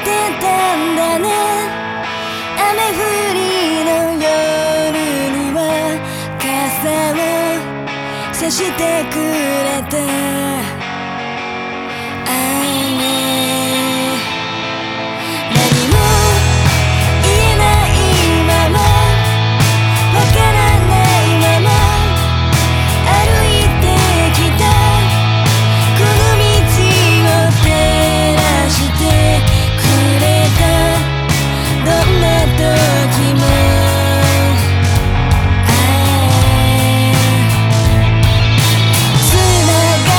てたんだね。雨降りの夜には傘をさしてくれた。